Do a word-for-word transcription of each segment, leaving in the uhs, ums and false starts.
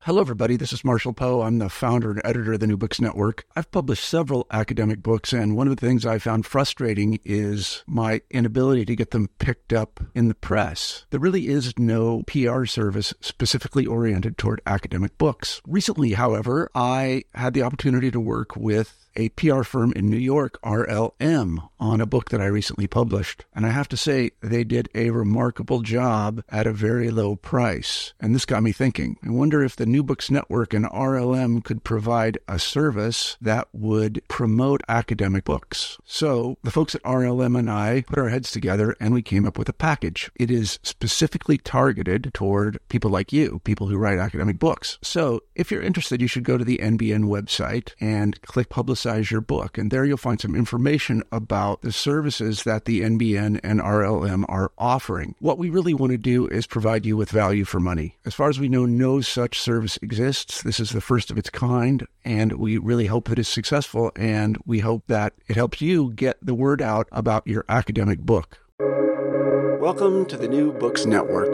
Hello, everybody. This is Marshall Poe. I'm the founder and editor of the New Books Network. I've published several academic books, and one of the things I found frustrating is my inability to get them picked up in the press. There really is no P R service specifically oriented toward academic books. Recently, however, I had the opportunity to work with a P R firm in New York, R L M, on a book that I recently published. And I have to say, they did a remarkable job at a very low price. And this got me thinking. I wonder if the New Books Network and R L M could provide a service that would promote academic books. So the folks at R L M and I put our heads together and we came up with a package. It is specifically targeted toward people like you, people who write academic books. So if you're interested, you should go to the N B N website and click Publicize your book. And there you'll find some information about the services that the N B N and R L M are offering. What we really want to do is provide you with value for money. As far as we know, no such service exists. This is the first of its kind, and we really hope that it's successful, and we hope that it helps you get the word out about your academic book. Welcome to the New Books Network.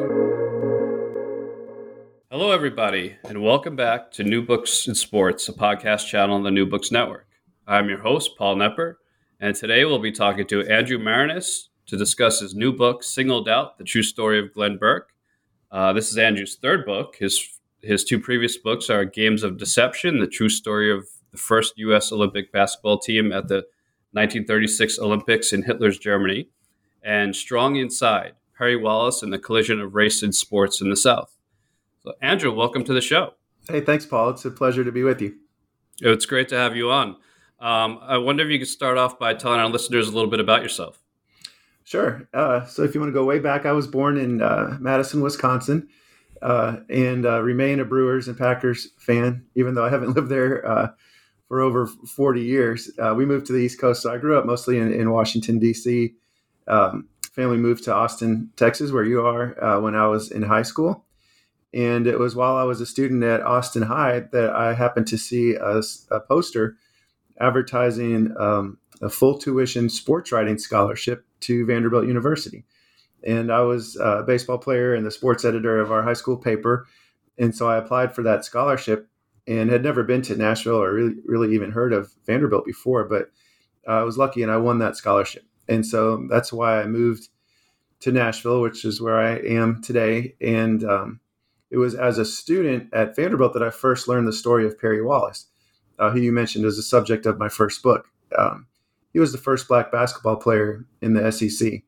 Hello, everybody, and welcome back to New Books in Sports, a podcast channel on the New Books Network. I'm your host, Paul Knepper, and today we'll be talking to Andrew Marinis to discuss his new book, Singled Out, The True Story of Glenn Burke. Uh, this is Andrew's third book. His his two previous books are Games of Deception, The True Story of the First U S Olympic Basketball Team at the nineteen thirty-six Olympics in Hitler's Germany, and Strong Inside, Perry Wallace and the Collision of Race and Sports in the South. So, Andrew, welcome to the show. Hey, thanks, Paul. It's a pleasure to be with you. It's great to have you on. Um, I wonder if you could start off by telling our listeners a little bit about yourself. Sure. Uh, so if you want to go way back, I was born in uh, Madison, Wisconsin, uh, and uh, remain a Brewers and Packers fan, even though I haven't lived there uh, for over forty years. Uh, we moved to the East Coast, so I grew up mostly in, in Washington, D C. Um, family moved to Austin, Texas, where you are, uh, when I was in high school. And it was while I was a student at Austin High that I happened to see a, a poster advertising um, a full tuition sports writing scholarship to Vanderbilt University. And I was a baseball player and the sports editor of our high school paper. And so I applied for that scholarship and had never been to Nashville or really, really even heard of Vanderbilt before, but uh, I was lucky and I won that scholarship. And so that's why I moved to Nashville, which is where I am today. And um, it was as a student at Vanderbilt that I first learned the story of Perry Wallace, Uh, who you mentioned as the subject of my first book. Um, he was the first black basketball player in the S E C.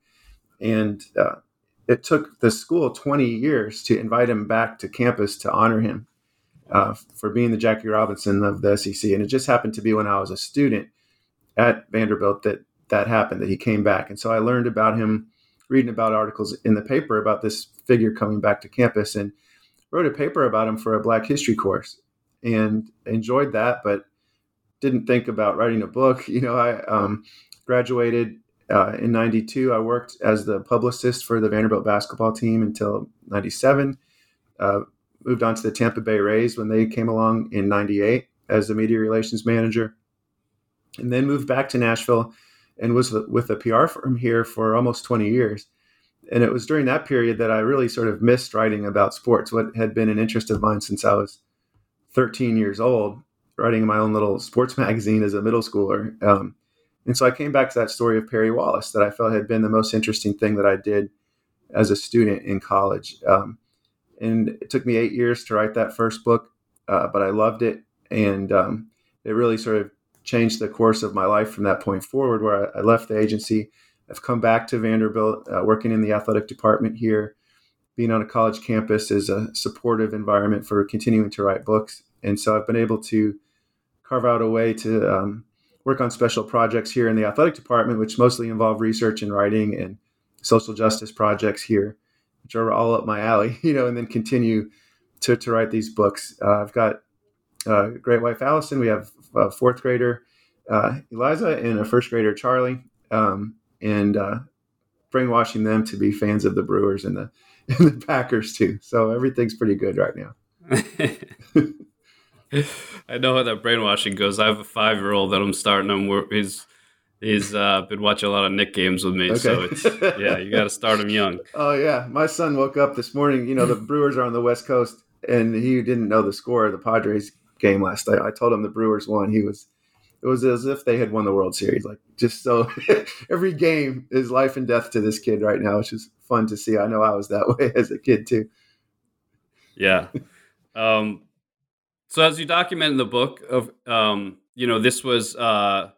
And uh, it took the school twenty years to invite him back to campus to honor him uh, for being the Jackie Robinson of the S E C. And it just happened to be when I was a student at Vanderbilt that that happened, that he came back. And so I learned about him, reading about articles in the paper about this figure coming back to campus, and wrote a paper about him for a Black History course. And enjoyed that, but didn't think about writing a book. You know, I um, graduated uh, in ninety-two. I worked as the publicist for the Vanderbilt basketball team until ninety-seven. Uh, moved on to the Tampa Bay Rays when they came along in ninety-eight as the media relations manager. And then moved back to Nashville and was with a P R firm here for almost twenty years. And it was during that period that I really sort of missed writing about sports, what had been an interest of mine since I was thirteen years old, writing my own little sports magazine as a middle schooler. Um, and so I came back to that story of Perry Wallace that I felt had been the most interesting thing that I did as a student in college. Um, and it took me eight years to write that first book, uh, but I loved it. And um, it really sort of changed the course of my life from that point forward, where I, I left the agency. I've come back to Vanderbilt, uh, working in the athletic department here. Being on a college campus is a supportive environment for continuing to write books. And so I've been able to carve out a way to um, work on special projects here in the athletic department, which mostly involve research and writing and social justice projects here, which are all up my alley, you know, and then continue to, to write these books. Uh, I've got a great wife, Allison. We have a fourth grader, uh, Eliza, and a first grader, Charlie, um, and uh, brainwashing them to be fans of the Brewers and the and the Packers too. So everything's pretty good right now. I know how that brainwashing goes. I have a five-year-old that I'm starting him. He's he's uh, been watching a lot of Knick games with me. Okay. So it's yeah, you got to start him young. Oh yeah, my son woke up this morning. You know, the Brewers are on the West Coast, and he didn't know the score of the Padres game last night. I told him the Brewers won. He was, it was as if they had won the World Series. Like, just so every game is life and death to this kid right now, which is fun to see. I know I was that way as a kid too. Yeah. Um, so as you document in the book of, um, you know, this was, uh,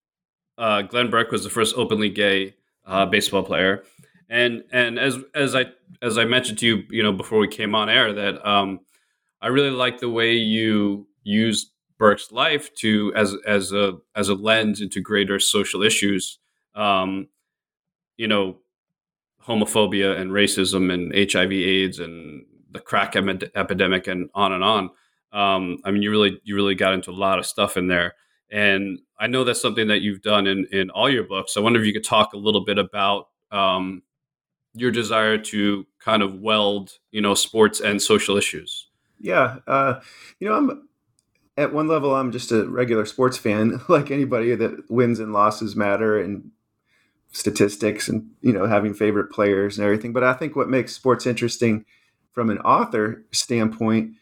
uh, Glenn Burke was the first openly gay, uh, baseball player. And, and as, as I, as I mentioned to you, you know, before we came on air, that, um, I really like the way you use Burke's life to, as, as a, as a lens into greater social issues, um, you know, homophobia and racism and H I V AIDS and the crack em- epidemic and on and on. Um, I mean, you really, you really got into a lot of stuff in there. And I know that's something that you've done in, in all your books. I wonder if you could talk a little bit about um, your desire to kind of weld, you know, sports and social issues. Yeah. Uh, you know, I'm at one level, I'm just a regular sports fan, like anybody, that wins and losses matter and statistics and, you know, having favorite players and everything. But I think what makes sports interesting from an author standpoint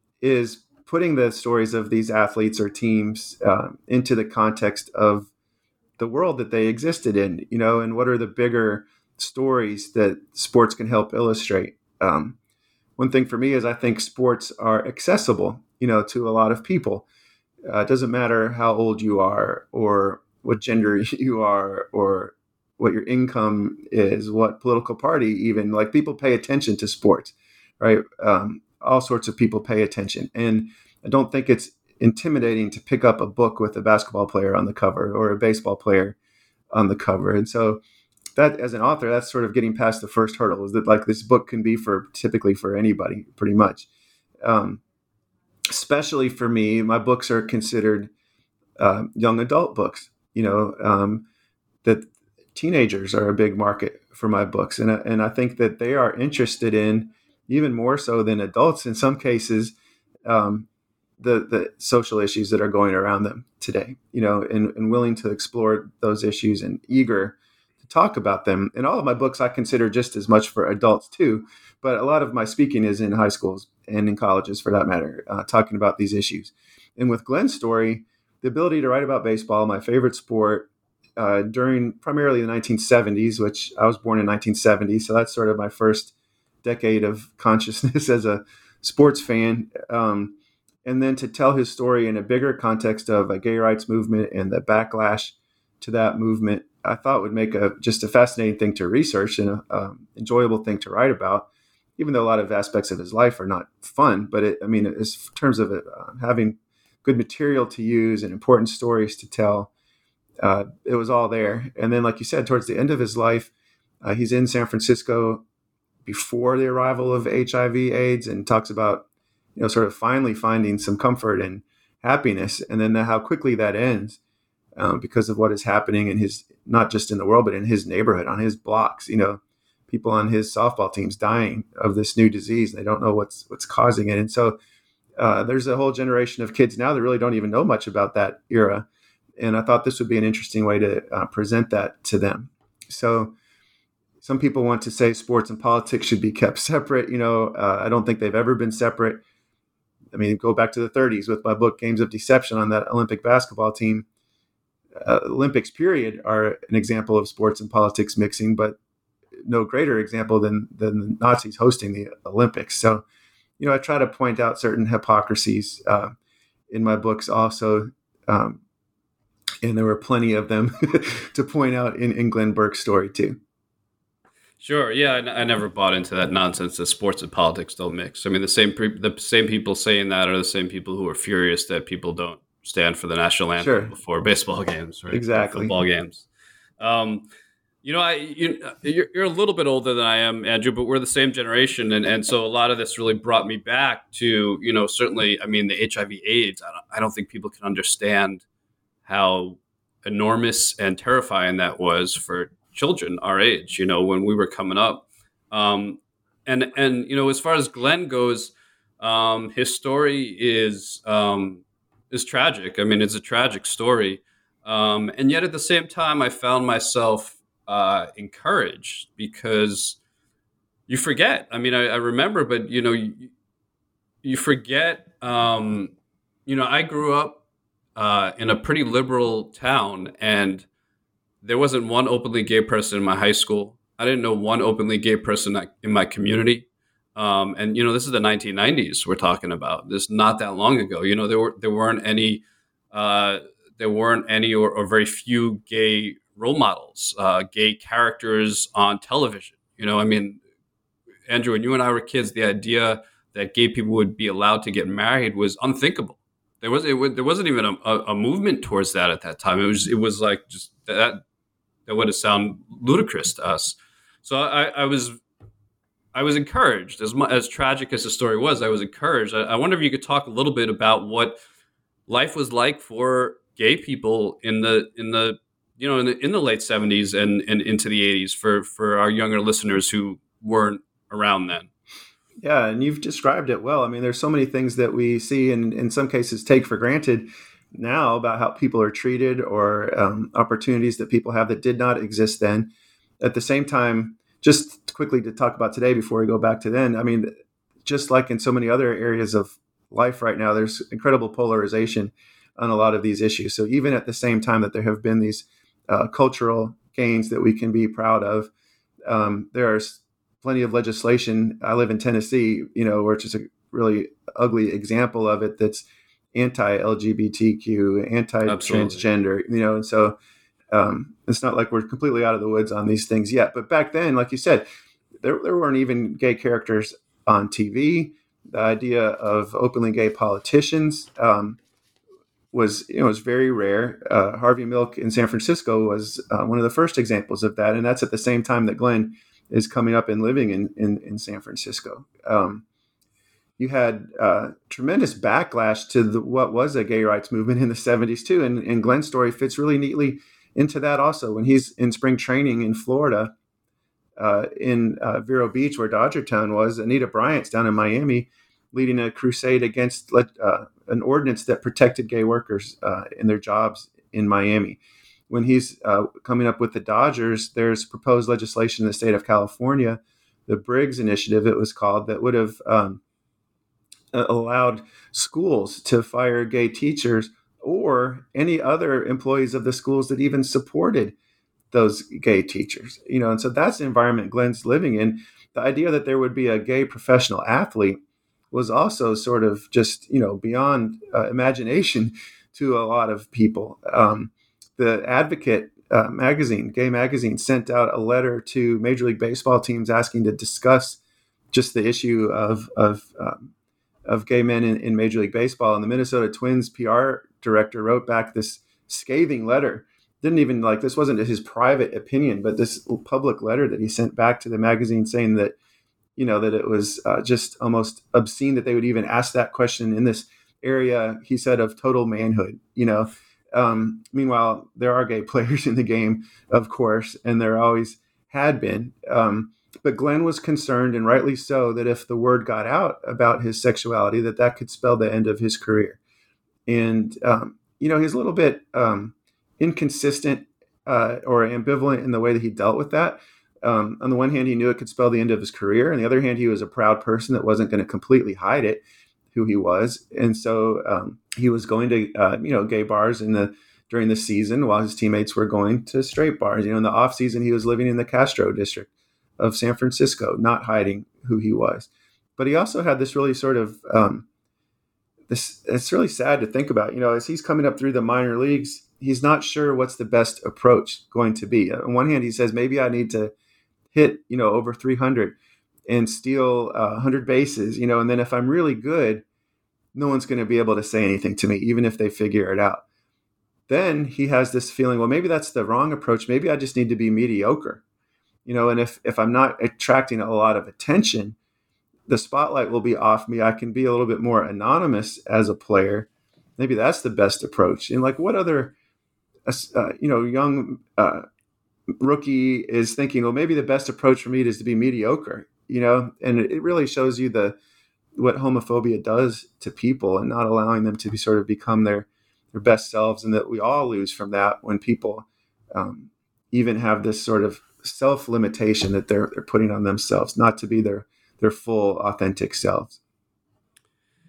is putting the stories of these athletes or teams uh, into the context of the world that they existed in, you know, and what are the bigger stories that sports can help illustrate. Um, one thing for me is I think sports are accessible, you know, to a lot of people. Uh, it doesn't matter how old you are or what gender you are or what your income is, what political party even. Like, people pay attention to sports, right? Um, all sorts of people pay attention. And I don't think it's intimidating to pick up a book with a basketball player on the cover or a baseball player on the cover. And so that, as an author, that's sort of getting past the first hurdle, is that, like, this book can be for typically for anybody, pretty much. Um, especially for me, my books are considered uh, young adult books, you know, um, that teenagers are a big market for my books. And, and I think that they are interested in, even more so than adults in some cases, um, the the social issues that are going around them today, you know, and, and willing to explore those issues and eager to talk about them. And all of my books I consider just as much for adults too, but a lot of my speaking is in high schools and in colleges, for that matter, uh, talking about these issues. And with Glenn's story, the ability to write about baseball, my favorite sport, uh, during primarily the nineteen seventies, which I was born in nineteen seventy, so that's sort of my first decade of consciousness as a sports fan. Um, and then to tell his story in a bigger context of a gay rights movement and the backlash to that movement, I thought would make a just a fascinating thing to research and an um, enjoyable thing to write about, even though a lot of aspects of his life are not fun. But it, I mean, in terms of it, uh, having good material to use and important stories to tell, uh, it was all there. And then, like you said, towards the end of his life, uh, he's in San Francisco before the arrival of H I V AIDS and talks about, you know, sort of finally finding some comfort and happiness. And then the, how quickly that ends um, because of what is happening in his, not just in the world, but in his neighborhood, on his blocks, you know, people on his softball teams dying of this new disease. They don't know what's, what's causing it. And so uh, there's a whole generation of kids now that really don't even know much about that era. And I thought this would be an interesting way to uh, present that to them. So some people want to say sports and politics should be kept separate. You know, uh, I don't think they've ever been separate. I mean, go back to the thirties with my book, Games of Deception, on that Olympic basketball team. Uh, Olympics, period, are an example of sports and politics mixing, but no greater example than, than the Nazis hosting the Olympics. So, you know, I try to point out certain hypocrisies uh, in my books also. Um, and there were plenty of them to point out in, in Glenn Burke's story too. Sure. Yeah, I, I never bought into that nonsense that sports and politics don't mix. I mean, the same pre- the same people saying that are the same people who are furious that people don't stand for the national anthem sure. before baseball games, right? Exactly. Or football games. Um, you know, I you, you're, you're a little bit older than I am, Andrew, but we're the same generation, and and so a lot of this really brought me back to, you know, certainly, I mean, the H I V AIDS. I don't, I don't think people can understand how enormous and terrifying that was for children our age, you know, when we were coming up. Um, and, and, you know, as far as Glenn goes, um, his story is, um, is tragic. I mean, it's a tragic story. Um, and yet at the same time, I found myself, uh, encouraged because you forget. I mean, I, I remember, but you know, you, you forget, um, you know, I grew up uh, in a pretty liberal town, and there wasn't one openly gay person in my high school. I didn't know one openly gay person in my community. Um, and you know, this is the nineteen nineties we're talking about. This is not that long ago. You know, there were there weren't any uh, there weren't any or, or very few gay role models, uh, gay characters on television. You know, I mean, Andrew, when you and I were kids, the idea that gay people would be allowed to get married was unthinkable. There was it, there wasn't even a, a, a movement towards that at that time. It was it was like just that that would have sounded ludicrous to us. So I, I was I was encouraged, as much, as tragic as the story was. I was encouraged. I, I wonder if you could talk a little bit about what life was like for gay people in the in the you know in the in the late seventies and, and into the eighties for for our younger listeners who weren't around then. Yeah, and you've described it well. I mean, there's so many things that we see and in some cases take for granted now about how people are treated or um, opportunities that people have that did not exist then. At the same time, just quickly to talk about today before we go back to then, I mean, just like in so many other areas of life right now, there's incredible polarization on a lot of these issues. So even at the same time that there have been these uh, cultural gains that we can be proud of, um, there are plenty of legislation. I live in Tennessee, you know, which is a really ugly example of it. That's anti-L G B T Q, anti-transgender, you know, and so um, it's not like we're completely out of the woods on these things yet. But back then, like you said, there, there weren't even gay characters on T V. The idea of openly gay politicians um, was, you know, was very rare. Uh, Harvey Milk in San Francisco was uh, one of the first examples of that, and that's at the same time that Glenn is coming up and living in in, in San Francisco. Um, you had uh, tremendous backlash to the, what was a gay rights movement in the seventies too, and, and Glenn's story fits really neatly into that also. When he's in spring training in Florida, uh, in uh, Vero Beach, where Dodger Town was, Anita Bryant's down in Miami, leading a crusade against uh, an ordinance that protected gay workers uh, in their jobs in Miami. When he's uh, coming up with the Dodgers, there's proposed legislation in the state of California, the Briggs Initiative, it was called, that would have um, allowed schools to fire gay teachers or any other employees of the schools that even supported those gay teachers. You know, and so that's the environment Glenn's living in. The idea that there would be a gay professional athlete was also sort of just, you know, beyond uh, imagination to a lot of people. Um, The Advocate uh, magazine, gay magazine, sent out a letter to Major League Baseball teams asking to discuss just the issue of of, um, of gay men in, in Major League Baseball. And the Minnesota Twins P R director wrote back this scathing letter. Didn't even like, this wasn't his private opinion, but this public letter that he sent back to the magazine saying that, you know, that it was uh, just almost obscene that they would even ask that question in this area, he said, of total manhood, you know. Um, meanwhile, there are gay players in the game, of course, and there always had been. Um, but Glenn was concerned, and rightly so, that if the word got out about his sexuality, that that could spell the end of his career. And, um, you know, he's a little bit um, inconsistent uh, or ambivalent in the way that he dealt with that. Um, on the one hand, he knew it could spell the end of his career. On the other hand, he was a proud person that wasn't going to completely hide it, who he was. And so um, he was going to, uh, you know, gay bars in the during the season while his teammates were going to straight bars. You know, in the off season, he was living in the Castro district of San Francisco, not hiding who he was. But he also had this really sort of, um, this, it's really sad to think about, you know, as he's coming up through the minor leagues, he's not sure what's the best approach going to be. On one hand, he says, maybe I need to hit, you know, over three hundred and steal uh, one hundred bases, you know, and then if I'm really good, no one's going to be able to say anything to me, even if they figure it out. Then he has this feeling, well, maybe that's the wrong approach. Maybe I just need to be mediocre, you know, and if, if I'm not attracting a lot of attention, the spotlight will be off me. I can be a little bit more anonymous as a player. Maybe that's the best approach. And like, what other, uh, you know, young uh, rookie is thinking, well, maybe the best approach for me is to be mediocre, you know, and it really shows you the, what homophobia does to people and not allowing them to be sort of become their, their best selves. And that we all lose from that when people um, even have this sort of self-limitation that they're, they're putting on themselves, not to be their, their full authentic selves.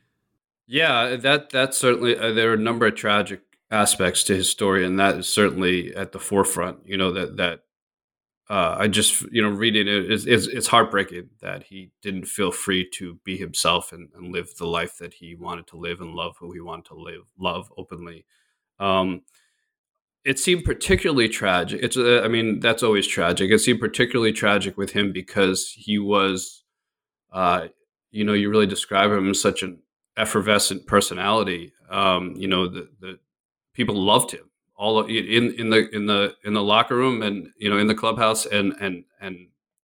Yeah, that that's certainly uh, there are a number of tragic aspects to his story, and that is certainly at the forefront. You know that that uh, I just you know reading it is it's, it's heartbreaking that he didn't feel free to be himself and, and live the life that he wanted to live and love who he wanted to live, love openly. Um, it seemed particularly tragic. It's uh, I mean that's always tragic. It seemed particularly tragic with him because he was, uh, you know, you really describe him as such an effervescent personality. Um, you know, the the people loved him all of- in in the in the in the locker room and you know in the clubhouse and and and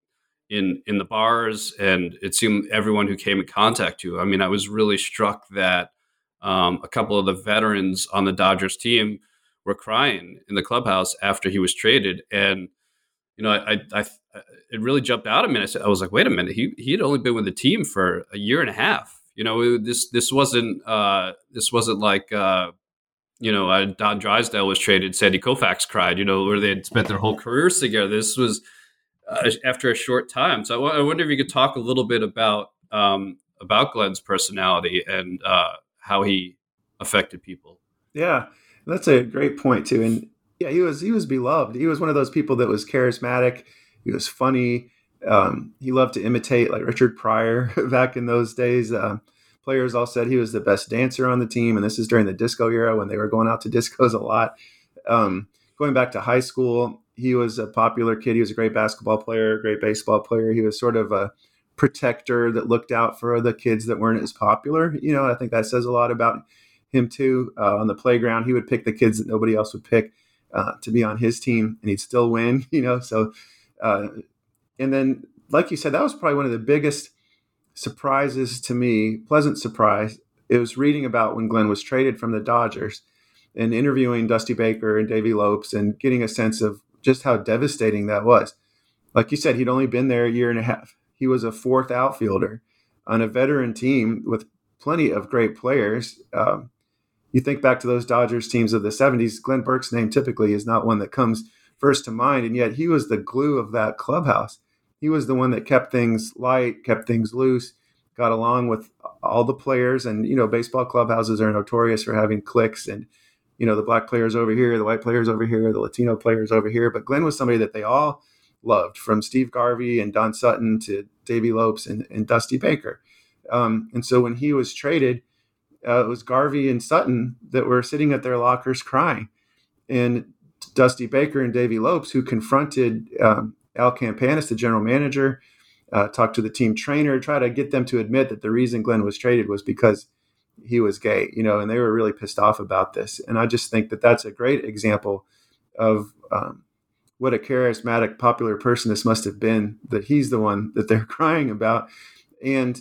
in in the bars, and it seemed everyone who came in contact you. I mean, I was really struck that um, a couple of the veterans on the Dodgers team were crying in the clubhouse after he was traded, and you know, I, I, I it really jumped out at me. I said, I was like, wait a minute, he he had only been with the team for a year and a half. You know, it, this this wasn't uh, this wasn't like. Uh, you know, uh, Don Drysdale was traded, Sandy Koufax cried, you know, where they had spent their whole careers together. This was uh, after a short time. So I, w- I wonder if you could talk a little bit about um, about Glenn's personality and uh, how he affected people. Yeah, that's a great point too. And yeah, he was he was beloved. He was one of those people that was charismatic. He was funny. Um, he loved to imitate like Richard Pryor back in those days. Um, players all said he was the best dancer on the team, and this is during the disco era when they were going out to discos a lot. Um, going back to high school, he was a popular kid. He was a great basketball player, great baseball player. He was sort of a protector that looked out for the kids that weren't as popular. You know, I think that says a lot about him too. Uh, on the playground, he would pick the kids that nobody else would pick uh, to be on his team, and he'd still win. You know, so uh, and then, like you said, that was probably one of the biggest surprises to me, pleasant surprise. It was reading about when Glenn was traded from the Dodgers and interviewing Dusty Baker and Davey Lopes and getting a sense of just how devastating that was. Like you said, he'd only been there a year and a half. He was a fourth outfielder on a veteran team with plenty of great players. Um, you think back to those Dodgers teams of the seventies, Glenn Burke's name typically is not one that comes first to mind, and yet he was the glue of that clubhouse. He was the one that kept things light, kept things loose, got along with all the players. And, you know, baseball clubhouses are notorious for having cliques and, you know, the black players over here, the white players over here, the Latino players over here. But Glenn was somebody that they all loved, from Steve Garvey and Don Sutton to Davey Lopes and, and Dusty Baker. Um, and so when he was traded, uh, it was Garvey and Sutton that were sitting at their lockers crying. And Dusty Baker and Davey Lopes, who confronted um, Al Campanis, the general manager, uh, talked to the team trainer, try to get them to admit that the reason Glenn was traded was because he was gay, you know, and they were really pissed off about this. And I just think that that's a great example of um, what a charismatic, popular person this must have been, that he's the one that they're crying about. And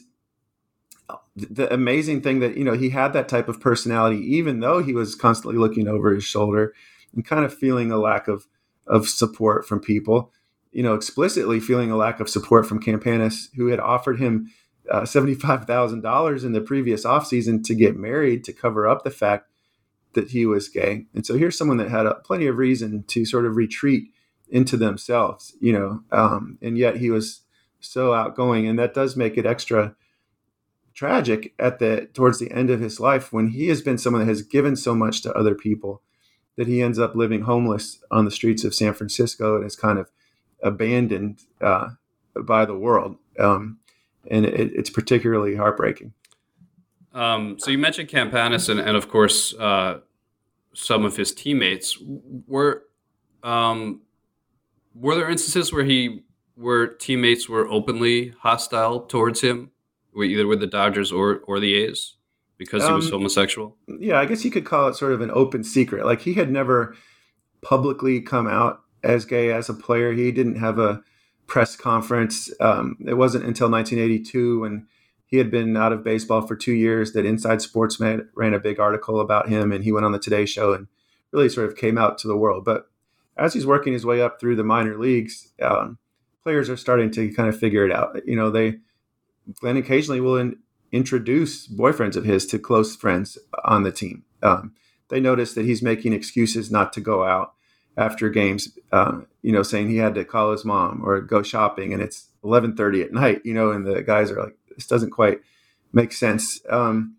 the amazing thing that, you know, he had that type of personality, even though he was constantly looking over his shoulder and kind of feeling a lack of, of support from people, you know, explicitly feeling a lack of support from Campanis, who had offered him uh, seventy-five thousand dollars in the previous offseason to get married, to cover up the fact that he was gay. And so here's someone that had a, plenty of reason to sort of retreat into themselves, you know, um, and yet he was so outgoing. And that does make it extra tragic at the towards the end of his life, when he has been someone that has given so much to other people, that he ends up living homeless on the streets of San Francisco and is kind of abandoned uh, by the world. Um, and it, it's particularly heartbreaking. Um, so you mentioned Campanis and, and of course, uh, some of his teammates. Were um, were there instances where he where teammates were openly hostile towards him, either with the Dodgers or or the A's, because he was um, homosexual? Yeah, I guess you could call it sort of an open secret. Like, he had never publicly come out as gay as a player. He didn't have a press conference. Um, it wasn't until nineteen eighty-two, when he had been out of baseball for two years, that Inside Sports ran, ran a big article about him, and he went on the Today Show and really sort of came out to the world. But as he's working his way up through the minor leagues, um, players are starting to kind of figure it out. You know, they Glenn occasionally will in, introduce boyfriends of his to close friends on the team. Um, they notice that he's making excuses not to go out after games, uh, you know, saying he had to call his mom or go shopping, and it's eleven thirty at night, you know, and the guys are like, this doesn't quite make sense. Um,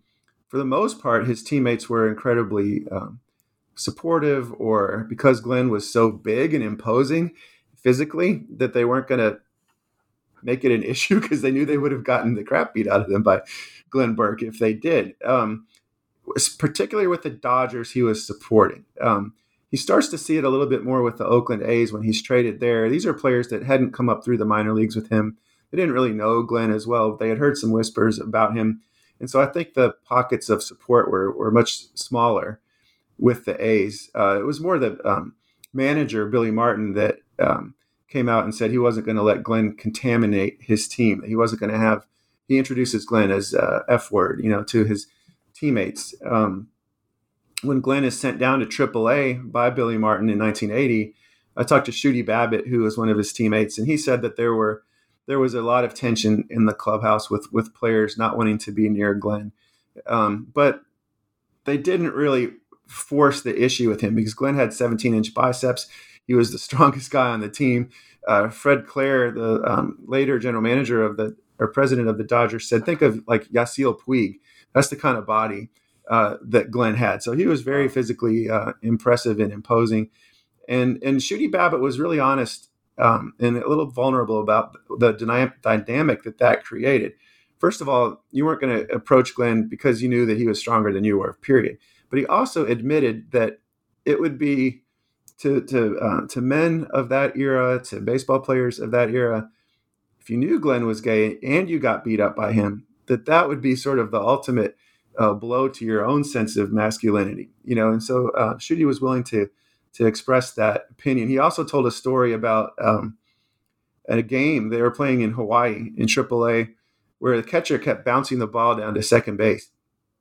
for the most part, his teammates were incredibly um, supportive, or because Glenn was so big and imposing physically that they weren't going to make it an issue because they knew they would have gotten the crap beat out of them by Glenn Burke if they did. Um, particularly with the Dodgers he was supporting. Um, he starts to see it a little bit more with the Oakland A's when he's traded there. These are players that hadn't come up through the minor leagues with him. They didn't really know Glenn as well. They had heard some whispers about him. And so I think the pockets of support were, were much smaller with the A's. Uh, it was more the um, manager, Billy Martin, that um, came out and said he wasn't going to let Glenn contaminate his team. He wasn't going to have, he introduces Glenn as uh, F word, you know, to his teammates. Um, when Glenn is sent down to triple A by Billy Martin in nineteen eighty, I talked to Shooty Babbitt, who was one of his teammates, and he said that there were there was a lot of tension in the clubhouse with with players not wanting to be near Glenn, um, but they didn't really force the issue with him because Glenn had seventeen inch biceps. He was the strongest guy on the team. Uh, Fred Clare, the um, later general manager of the or president of the Dodgers, said, "Think of like Yasiel Puig. That's the kind of body uh, that Glenn had." So he was very physically uh, impressive and imposing. And and Shooty Babbitt was really honest um, and a little vulnerable about the dynamic that that created. First of all, you weren't going to approach Glenn because you knew that he was stronger than you were, period. But he also admitted that it would be to to uh, to men of that era, to baseball players of that era, if you knew Glenn was gay and you got beat up by him, that that would be sort of the ultimate uh, blow to your own sense of masculinity, you know. And so uh, Shooty was willing to to express that opinion. He also told a story about um, at a game they were playing in Hawaii in triple A, where the catcher kept bouncing the ball down to second base.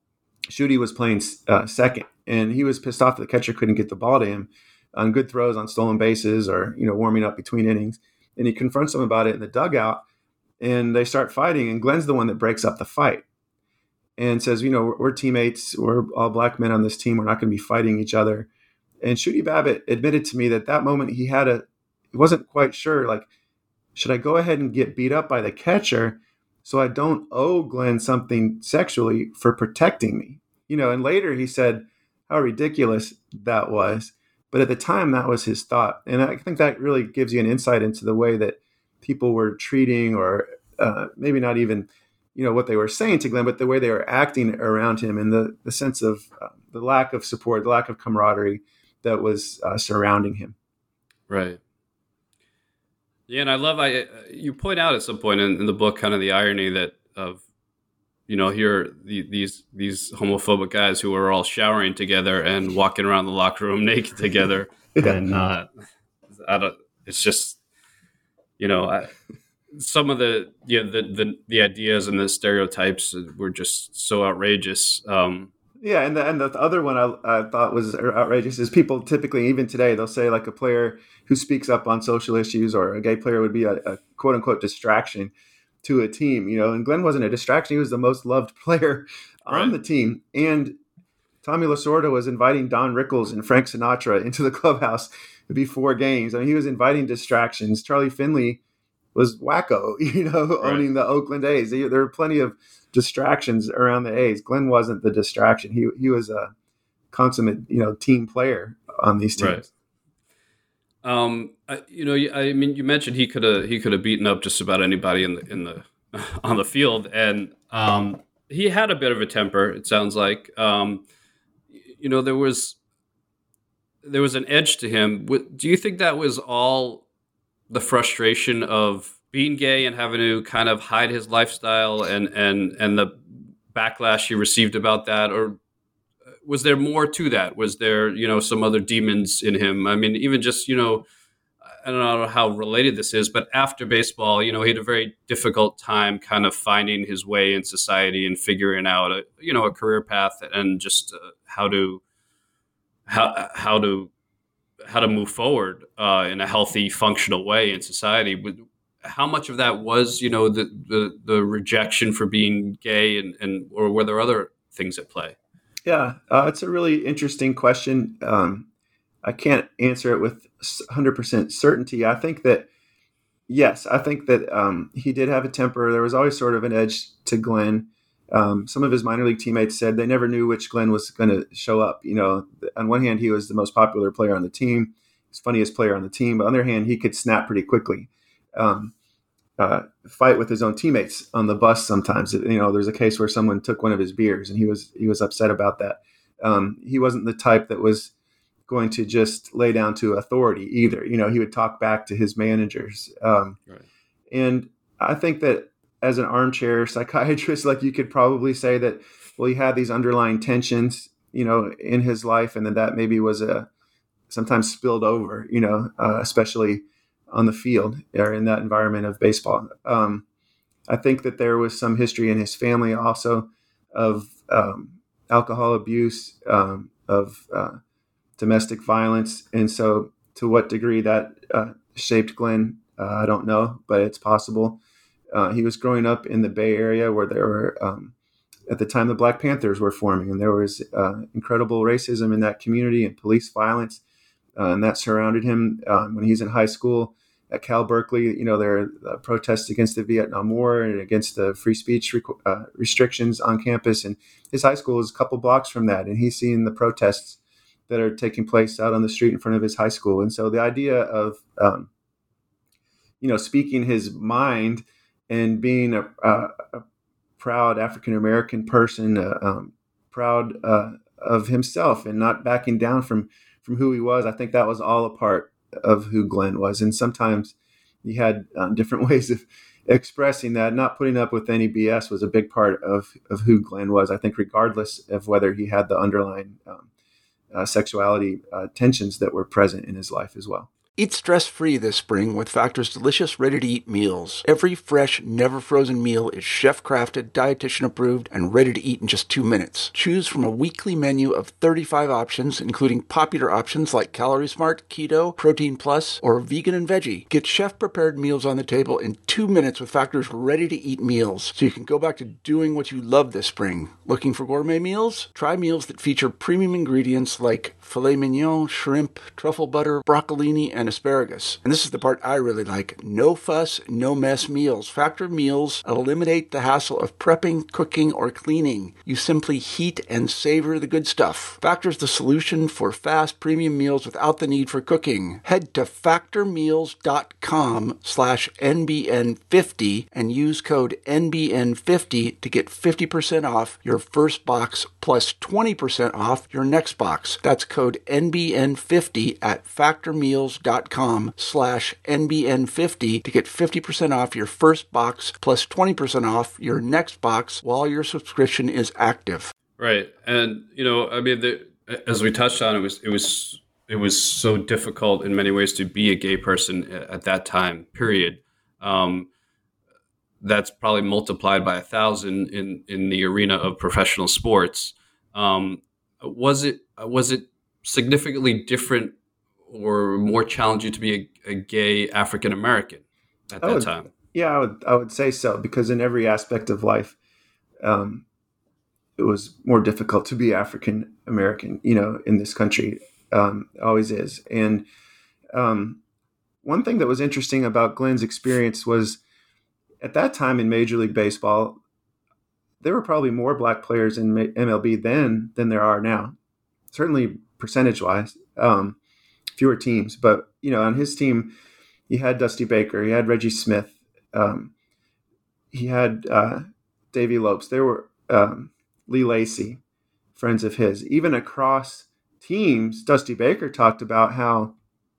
Shooty was playing uh, second, and he was pissed off that the catcher couldn't get the ball to him on good throws on stolen bases or, you know, warming up between innings. And he confronts him about it in the dugout, and they start fighting, and Glenn's the one that breaks up the fight and says, you know, we're, we're teammates. We're all black men on this team. We're not going to be fighting each other. And Shooty Babbitt admitted to me that that moment he had a, he wasn't quite sure, like, should I go ahead and get beat up by the catcher so I don't owe Glenn something sexually for protecting me? You know, and later he said how ridiculous that was. But at the time, that was his thought. And I think that really gives you an insight into the way that people were treating, or uh, maybe not even, you know, what they were saying to Glenn, but the way they were acting around him, and the, the sense of uh, the lack of support, the lack of camaraderie that was uh, surrounding him. Right. Yeah, and I love, I you point out at some point in, in the book kind of the irony that of, you know, here the, these these homophobic guys who are all showering together and walking around the locker room naked together, and uh, I don't. It's just, you know, I, some of the you know, the, the the ideas and the stereotypes were just so outrageous. Um, yeah, and the and the other one I, I thought was outrageous is people typically, even today, they'll say like a player who speaks up on social issues or a gay player would be a, a quote unquote distraction to a team, you know, and Glenn wasn't a distraction. He was the most loved player on right. the team. And Tommy Lasorda was inviting Don Rickles and Frank Sinatra into the clubhouse before games. I mean, he was inviting distractions. Charlie Finley was wacko, you know, right. owning the Oakland A's. There were plenty of distractions around the A's. Glenn wasn't the distraction. He he was a consummate, you know, team player on these teams. Right. Um, I, you know, I mean, you mentioned he could have he could have beaten up just about anybody in the in the on the field, and um, he had a bit of a temper. It sounds like, um, you know, there was there was an edge to him. Do you think that was all the frustration of being gay and having to kind of hide his lifestyle and and and the backlash he received about that, or was there more to that? Was there, you know, some other demons in him? I mean, even just, you know, I don't know how related this is, but after baseball, you know, he had a very difficult time kind of finding his way in society and figuring out a, you know, a career path and just uh, how to, how, how to, how to move forward uh, in a healthy, functional way in society. How much of that was, you know, the, the, the rejection for being gay, and, and, or were there other things at play? Yeah, uh, it's a really interesting question. Um, I can't answer it with one hundred percent certainty. I think that, yes, I think that um, he did have a temper. There was always sort of an edge to Glenn. Um, some of his minor league teammates said they never knew which Glenn was going to show up. You know, on one hand, he was the most popular player on the team, he's funniest player on the team. But on the other hand, he could snap pretty quickly, um, uh, fight with his own teammates on the bus. Sometimes, you know, there's a case where someone took one of his beers, and he was he was upset about that. Um, he wasn't the type that was going to just lay down to authority either. You know, he would talk back to his managers, um, right. and I think that, as an armchair psychiatrist, like you could probably say that, well, he had these underlying tensions, you know, in his life, and then that maybe was a sometimes spilled over, you know, uh, especially on the field or in that environment of baseball. Um, I think that there was some history in his family also of um, alcohol abuse, um, of uh, domestic violence, and so to what degree that uh, shaped Glenn, uh, I don't know, but it's possible. Uh, he was growing up in the Bay Area where there were, um, at the time, the Black Panthers were forming, and there was uh, incredible racism in that community and police violence, uh, and that surrounded him um, when he was in high school at Cal Berkeley. You know, there are uh, protests against the Vietnam War and against the free speech rec- uh, restrictions on campus, and his high school is a couple blocks from that, and he's seeing the protests that are taking place out on the street in front of his high school. And so the idea of, um, you know, speaking his mind and being a, a, a proud African-American person, uh, um, proud uh, of himself and not backing down from, from who he was. I think that was all a part of who Glenn was. And sometimes he had um, different ways of expressing that. Not putting up with any B S was a big part of, of who Glenn was, I think, regardless of whether he had the underlying um, uh, sexuality uh, tensions that were present in his life as well. Eat stress-free this spring with Factor's delicious, ready-to-eat meals. Every fresh, never-frozen meal is chef-crafted, dietitian-approved, and ready to eat in just two minutes. Choose from a weekly menu of thirty-five options, including popular options like Calorie Smart, Keto, Protein Plus, or Vegan and Veggie. Get chef-prepared meals on the table in two minutes with Factor's ready-to-eat meals, so you can go back to doing what you love this spring. Looking for gourmet meals? Try meals that feature premium ingredients like filet mignon, shrimp, truffle butter, broccolini, and asparagus. And this is the part I really like. No fuss, no mess meals. Factor meals eliminate the hassle of prepping, cooking, or cleaning. You simply heat and savor the good stuff. Factor's the solution for fast premium meals without the need for cooking. Head to factormeals.com slash NBN50 and use code N B N fifty to get fifty percent off your first box plus twenty percent off your next box. That's code N B N fifty at factormeals.com slash N B N fifty to get fifty percent off your first box plus twenty percent off your next box while your subscription is active. Right. And, you know, I mean, the, as we touched on, it was, it was, it was so difficult in many ways to be a gay person at that time, period. Um, that's probably multiplied by a thousand in, in the arena of professional sports. Um, was it, was it significantly different or more challenging to be a, a gay African American at that would, time? Yeah, I would I would say so, because in every aspect of life, um, it was more difficult to be African American, you know, in this country. Um, it always is. And um, one thing that was interesting about Glenn's experience was, at that time in Major League Baseball, there were probably more black players in M L B then than there are now, certainly percentage-wise. Um, fewer teams, but you know, on his team, he had Dusty Baker, he had Reggie Smith, um, he had uh, Davey Lopes. There were um, Lee Lacy, friends of his. Even across teams, Dusty Baker talked about how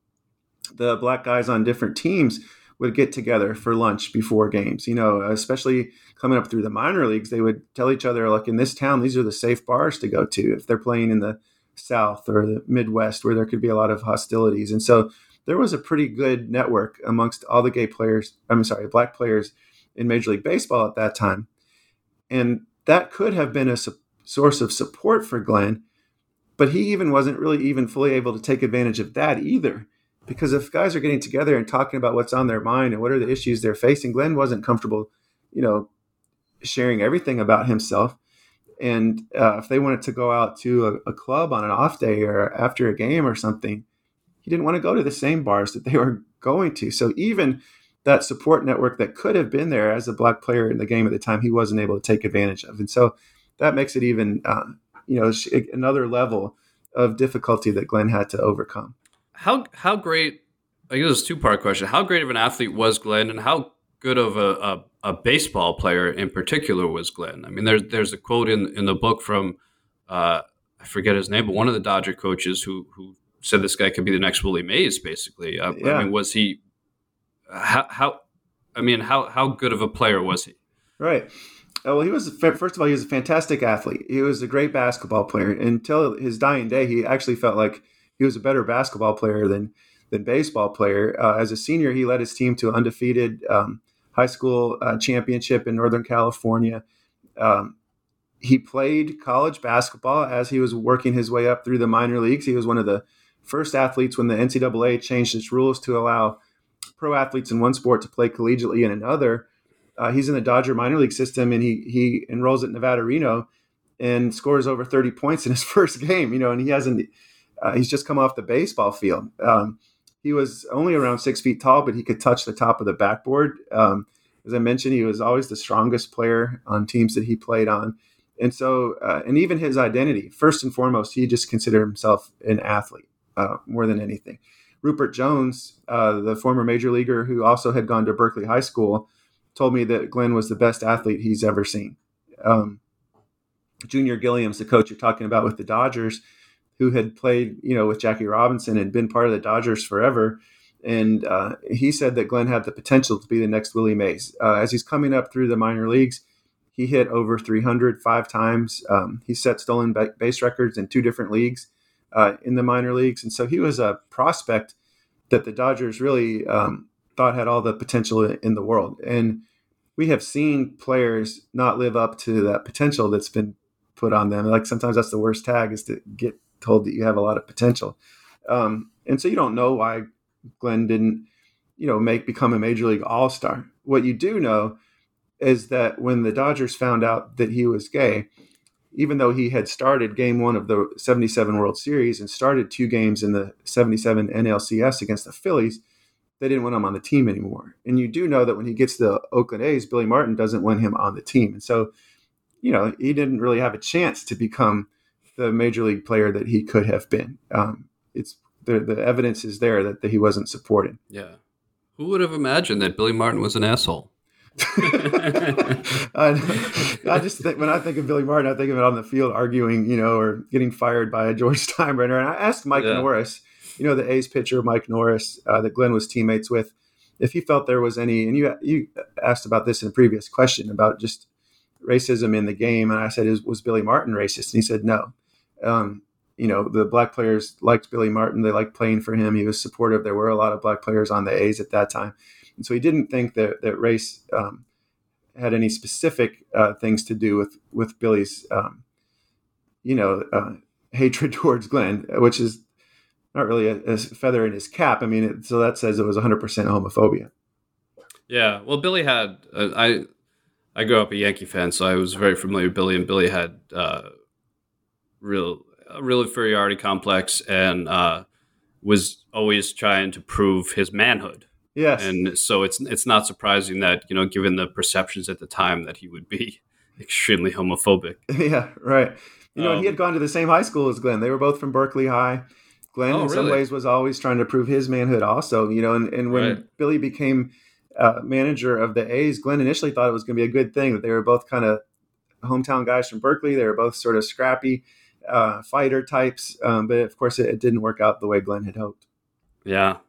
the black guys on different teams would get together for lunch before games. You know, especially coming up through the minor leagues, they would tell each other, like, in this town, these are the safe bars to go to if they're playing in the South or the Midwest, where there could be a lot of hostilities. And so there was a pretty good network amongst all the gay players, I'm sorry, black players in Major League Baseball at that time. And that could have been a su- source of support for Glenn, but he even wasn't really even fully able to take advantage of that either. Because if guys are getting together and talking about what's on their mind and what are the issues they're facing, Glenn wasn't comfortable, you know, sharing everything about himself. And uh, if they wanted to go out to a, a club on an off day or after a game or something, he didn't want to go to the same bars that they were going to. So even that support network that could have been there as a black player in the game at the time, he wasn't able to take advantage of. And so that makes it even, uh, you know, another level of difficulty that Glenn had to overcome. How how great, I guess it's a two-part question. How great of an athlete was Glenn, and how good of a, a, a baseball player in particular was Glenn? I mean, there's there's a quote in, in the book from, uh, I forget his name, but one of the Dodger coaches who who said this guy could be the next Willie Mays, basically. Uh, yeah. I mean, was he, how, how, I mean, how, how good of a player was he? Right. Well, he was, first of all, he was a fantastic athlete. He was a great basketball player. Until his dying day, he actually felt like he was a better basketball player than than baseball player. Uh, as a senior, he led his team to an undefeated um, high school uh, championship in Northern California. Um, he played college basketball as he was working his way up through the minor leagues. He was one of the first athletes when the N C double A changed its rules to allow pro athletes in one sport to play collegiately in another. Uh, he's in the Dodger minor league system, and he he enrolls at Nevada Reno and scores over thirty points in his first game. You know, and he hasn't. Uh, he's just come off the baseball field. Um, he was only around six feet tall, but he could touch the top of the backboard. Um, as I mentioned, he was always the strongest player on teams that he played on, and so uh, and even his identity, first and foremost, he just considered himself an athlete uh, more than anything. Rupert Jones, uh, the former major leaguer who also had gone to Berkeley High School, told me that Glenn was the best athlete he's ever seen. Um, Junior Gilliams, the coach you're talking about with the Dodgers, who had played, you know, with Jackie Robinson and been part of the Dodgers forever. And uh, he said that Glenn had the potential to be the next Willie Mays. Uh, as he's coming up through the minor leagues, he hit over three hundred five times. Um, he set stolen base records in two different leagues uh, in the minor leagues. And so he was a prospect that the Dodgers really um, thought had all the potential in the world. And we have seen players not live up to that potential that's been put on them. Like sometimes that's the worst tag, is to get told that you have a lot of potential. Um, and so you don't know why Glenn didn't, you know, make become a major league all-star. What you do know is that when the Dodgers found out that he was gay, even though he had started game one of the seventy-seven World Series and started two games in the seventy-seven N L C S against the Phillies, they didn't want him on the team anymore. And you do know that when he gets to the Oakland A's, Billy Martin doesn't want him on the team. And so, you know, he didn't really have a chance to become the major league player that he could have been. Um, it's the, the evidence is there that, that he wasn't supported. Yeah. Who would have imagined that Billy Martin was an asshole? I, I just think when I think of Billy Martin, I think of it on the field arguing, you know, or getting fired by a George Steinbrenner. And I asked Mike yeah. Norris, you know, the A's pitcher, Mike Norris, uh, that Glenn was teammates with, if he felt there was any, and you you asked about this in a previous question about just racism in the game. And I said, is, was Billy Martin racist? And he said, no. Um, you know, the black players liked Billy Martin. They liked playing for him. He was supportive. There were a lot of black players on the A's at that time. And so he didn't think that, that race um, had any specific uh, things to do with, with Billy's, um, you know, uh, hatred towards Glenn, which is not really a, a feather in his cap. I mean, it, so that says it was one hundred percent homophobia. Yeah. Well, Billy had, uh, I I grew up a Yankee fan, so I was very familiar with Billy, and Billy had uh, real, a real inferiority complex and uh, was always trying to prove his manhood. Yes. And so it's it's not surprising that, you know, given the perceptions at the time, that he would be extremely homophobic. Yeah, right. You know, um, and he had gone to the same high school as Glenn. They were both from Berkeley High. Glenn, oh, in some really? ways, was always trying to prove his manhood also, you know, and, and when right. Billy became uh, manager of the A's, Glenn initially thought it was going to be a good thing, that they were both kind of hometown guys from Berkeley. They were both sort of scrappy uh, fighter types. Um, but of course, it, it didn't work out the way Glenn had hoped. Yeah.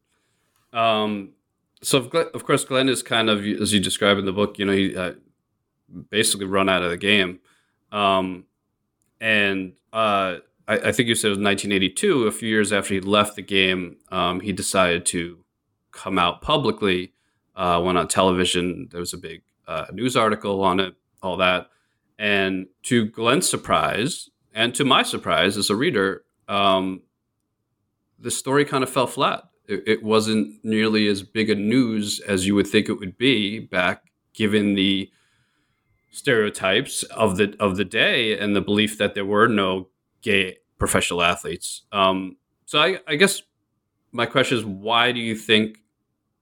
Um, so, of, of course, Glenn is kind of, as you describe in the book, you know, he uh, basically run out of the game. Um, and uh, I, I think you said it was nineteen eighty-two, a few years after he left the game, um, he decided to come out publicly, uh, went on television. There was a big uh, news article on it, all that. And to Glenn's surprise, and to my surprise as a reader, um, the story kind of fell flat. It, it wasn't nearly as big a news as you would think it would be back, given the stereotypes of the of the day and the belief that there were no gay professional athletes. Um, so I, I guess my question is, why do you think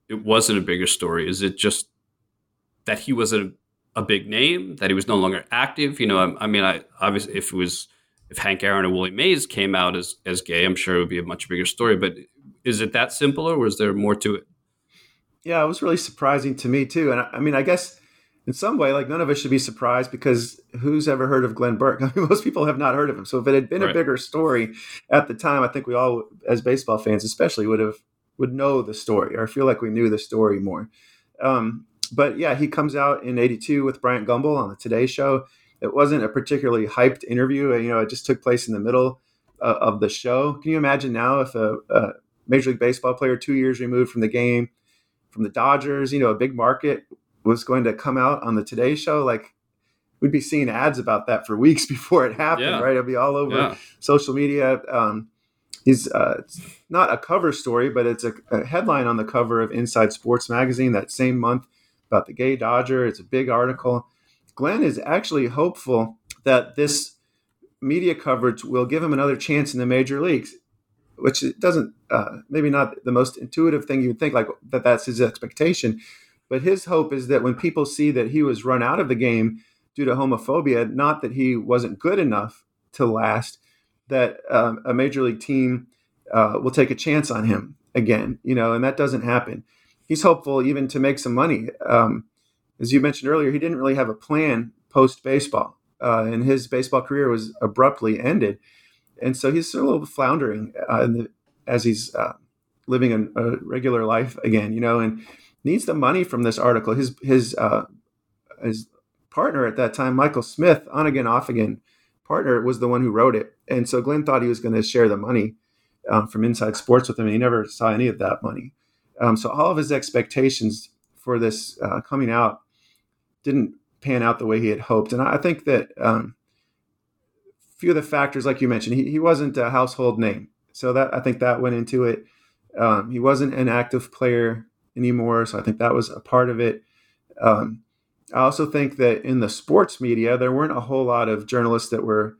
it wasn't a bigger story? Is it just that he was a, a big name, that he was no longer active? You know, I, I mean, I obviously if it was if Hank Aaron or Willie Mays came out as as gay, I'm sure it would be a much bigger story. But is it that simple, or is there more to it? Yeah, it was really surprising to me too. And I, I mean, I guess in some way, like none of us should be surprised, because who's ever heard of Glenn Burke? I mean, most people have not heard of him. So if it had been Right. a bigger story at the time, I think we all, as baseball fans especially, would have would know the story, or feel like we knew the story more. Um, but yeah, he comes out in eighty-two with Bryant Gumbel on the Today Show. It wasn't a particularly hyped interview. You know, it just took place in the middle uh, of the show. Can you imagine now if a, a Major League Baseball player two years removed from the game, from the Dodgers, you know, a big market, was going to come out on the Today Show? Like, we'd be seeing ads about that for weeks before it happened, Yeah. right? It'll be all over Yeah. social media. Um, he's uh, it's not a cover story, but it's a, a headline on the cover of Inside Sports magazine that same month about the gay Dodger. It's a big article. Glenn is actually hopeful that this media coverage will give him another chance in the major leagues, which it doesn't, uh, maybe not the most intuitive thing you would think, like that that's his expectation. But his hope is that when people see that he was run out of the game due to homophobia, not that he wasn't good enough to last, that um, a major league team uh, will take a chance on him again, you know, and that doesn't happen. He's hopeful even to make some money. Um, as you mentioned earlier, he didn't really have a plan post-baseball, uh, and his baseball career was abruptly ended. And so he's a little floundering uh, in the, as he's uh, living a, a regular life again, you know, and needs the money from this article. His his uh, his partner at that time, Michael Smith, on again, off again partner, was the one who wrote it. And so Glenn thought he was going to share the money um, from Inside Sports with him, and he never saw any of that money. Um, so all of his expectations for this uh, coming out didn't pan out the way he had hoped. And I think that um, a few of the factors, like you mentioned, he, he wasn't a household name. So that I think that went into it. Um, he wasn't an active player anymore. So I think that was a part of it. Um, I also think that in the sports media, there weren't a whole lot of journalists that were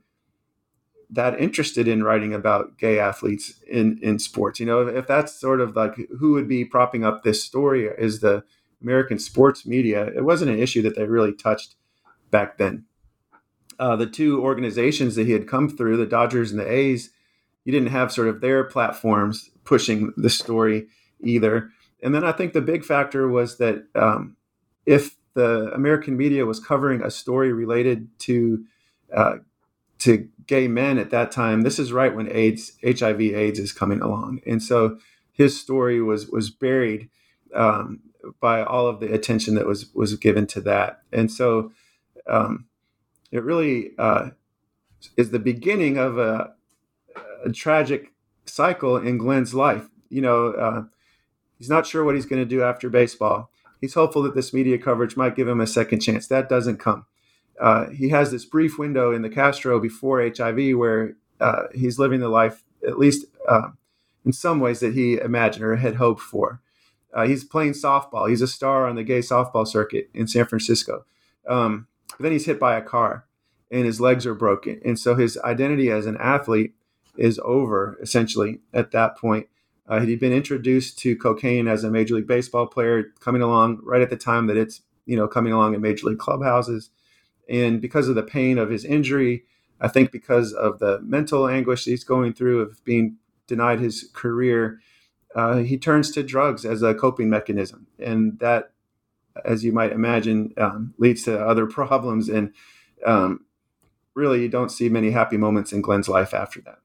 that interested in writing about gay athletes in, in sports. You know, if that's sort of like who would be propping up this story is the American sports media, it wasn't an issue that they really touched back then. Uh, the two organizations that he had come through, the Dodgers and the A's, you didn't have sort of their platforms pushing the story either. And then I think the big factor was that um, if the American media was covering a story related to uh, to gay men at that time, this is right when AIDS, H I V AIDS is coming along. And so his story was was buried um, by all of the attention that was was given to that. And so um, it really uh, is the beginning of a, a tragic cycle in Glenn's life. You know, uh, he's not sure what he's going to do after baseball. He's hopeful that this media coverage might give him a second chance. That doesn't come. Uh, he has this brief window in the Castro before H I V where uh, he's living the life, at least uh, in some ways, that he imagined or had hoped for. Uh, he's playing softball. He's a star on the gay softball circuit in San Francisco. Um, then he's hit by a car and his legs are broken. And so his identity as an athlete is over, essentially, at that point. Uh, he'd been introduced to cocaine as a Major League Baseball player, coming along right at the time that it's, you know, coming along in Major League clubhouses. And because of the pain of his injury, I think because of the mental anguish he's going through of being denied his career, uh, he turns to drugs as a coping mechanism. And that, as you might imagine, um, leads to other problems. And um, really, you don't see many happy moments in Glenn's life after that.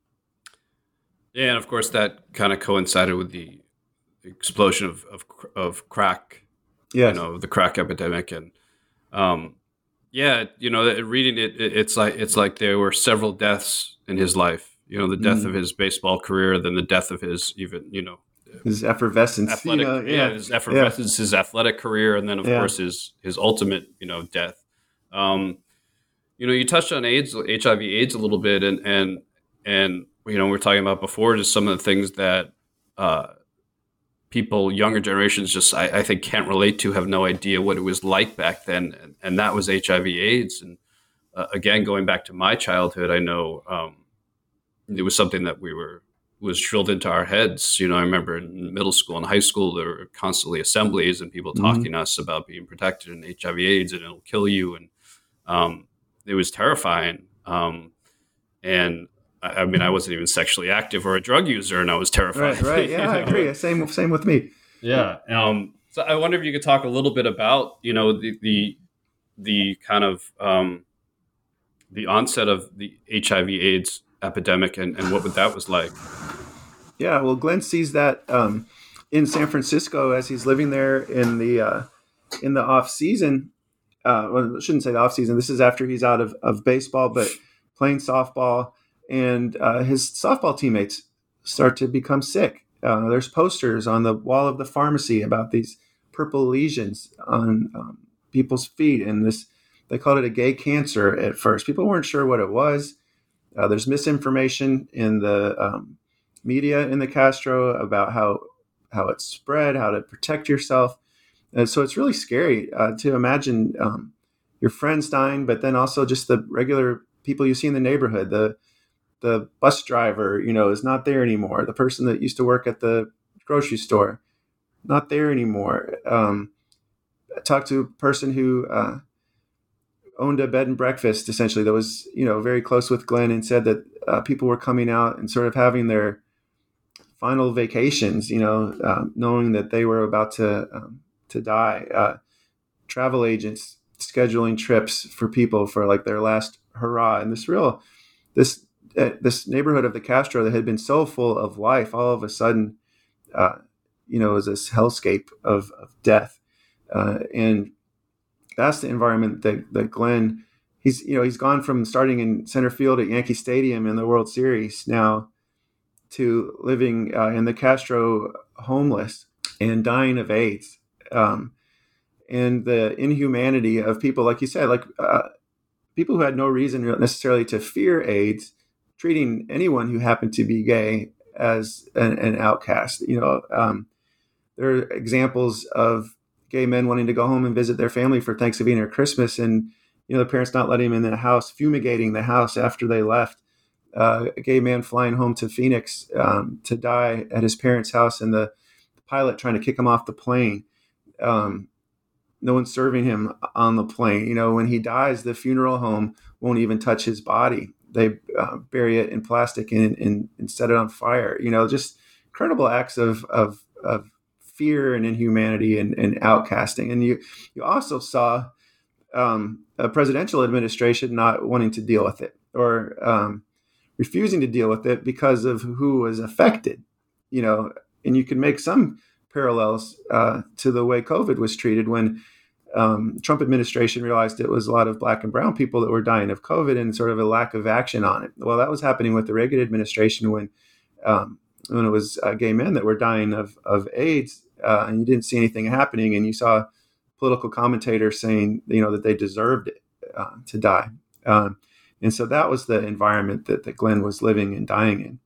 Yeah, and of course that kind of coincided with the explosion of of, of crack, Yes. you know, the crack epidemic, and um, yeah, you know, reading it, it, it's like it's like there were several deaths in his life. You know, the death Mm. of his baseball career, then the death of his even, you know, His effervescence. athletic, you know, yeah, his effervescence, his athletic career, and then of Yeah. course his his ultimate, you know, death. Um, you know, you touched on AIDS, H I V AIDS a little bit, and and and you know, we were talking about before just some of the things that uh, people, younger generations, just I, I think can't relate to, have no idea what it was like back then, and, and that was H I V AIDS. And uh, again, going back to my childhood, I know um, it was something that we were was drilled into our heads. You know, I remember in middle school and high school, there were constantly assemblies and people Mhm. talking to us about being protected in H I V AIDS and it'll kill you. And um, it was terrifying. Um, and I, I mean, I wasn't even sexually active or a drug user, and I was terrified. Right, right. Yeah, I You know? agree. Same, same with me. Yeah. Um, so I wonder if you could talk a little bit about, you know, the the, the kind of um, the onset of the H I V AIDS epidemic and, and what that was like. Yeah, well, Glenn sees that um, in San Francisco as he's living there in the uh, in the off season. Uh, well, I shouldn't say the off season. This is after he's out of, of baseball, but playing softball, and uh, his softball teammates start to become sick. Uh, there's posters on the wall of the pharmacy about these purple lesions on um, people's feet, and this they called it a gay cancer at first. People weren't sure what it was. Uh, there's misinformation in the um, media in the Castro about how how it spread, how to protect yourself. And so it's really scary uh, to imagine um, your friends dying, but then also just the regular people you see in the neighborhood. The the bus driver, you know, is not there anymore. The person that used to work at the grocery store, not there anymore. Um, I talked to a person who uh, owned a bed and breakfast, essentially, that was, you know, very close with Glenn, and said that uh, people were coming out and sort of having their final vacations, you know, um, knowing that they were about to um, to die. Uh, travel agents scheduling trips for people for like their last hurrah. And this real, this uh, this neighborhood of the Castro that had been so full of life, all of a sudden, uh, you know, is this hellscape of, of death. Uh, and that's the environment that, that Glenn, he's, you know, he's gone from starting in center field at Yankee Stadium in the World Series now to living uh, in the Castro homeless and dying of AIDS. Um, and the inhumanity of people, like you said, like uh, people who had no reason necessarily to fear AIDS, treating anyone who happened to be gay as an, an outcast. You know, um, there are examples of gay men wanting to go home and visit their family for Thanksgiving or Christmas, and you know, the parents not letting them in the house, fumigating the house after they left. Uh, a gay man flying home to Phoenix um, to die at his parents' house, and the, the pilot trying to kick him off the plane. Um, no one's serving him on the plane. You know, when he dies, the funeral home won't even touch his body. They uh, bury it in plastic and, and, and set it on fire. You know, just incredible acts of of, of fear and inhumanity and, and outcasting. And you you also saw um, a presidential administration not wanting to deal with it, or um, refusing to deal with it because of who was affected. You know, and you can make some parallels uh, to the way COVID was treated when um, Trump administration realized it was a lot of black and brown people that were dying of COVID, and sort of a lack of action on it. Well, that was happening with the Reagan administration when um, when it was uh, gay men that were dying of of AIDS, uh, and you didn't see anything happening, and you saw political commentators saying, you know, that they deserved it uh, to die. Um, and so that was the environment that, that Glenn was living and dying in.